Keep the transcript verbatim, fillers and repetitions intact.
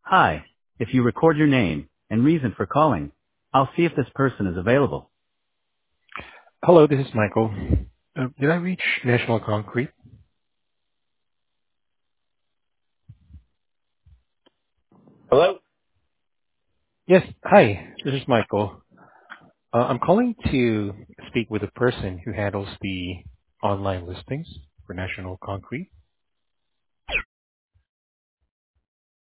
Hi. If you record your name and reason for calling, I'll see if this person is available. Hello, this is Michael. Uh, did I reach National Concrete? Hello? Yes. Hi, this is Michael. Uh, I'm calling to speak with the person who handles the online listings for National Concrete.